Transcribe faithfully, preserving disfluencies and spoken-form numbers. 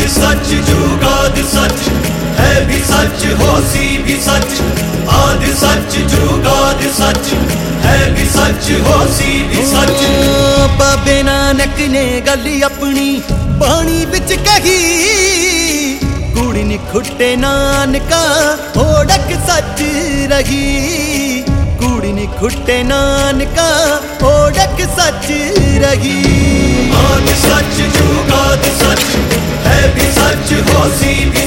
सच जुगाद सच है भी सच होसी भी सच आद सच जुगाद सच है भी सच होसी भी सच। बाबे नानक ने गल अपनी बाणी विच कही कुड़ी नी खुट्टे नानका ओढ़क सच रही कुड़ी नी खुट्टे नानका ओढ़क सच रही। आद सच जुगाद सच है भी सच होसी भी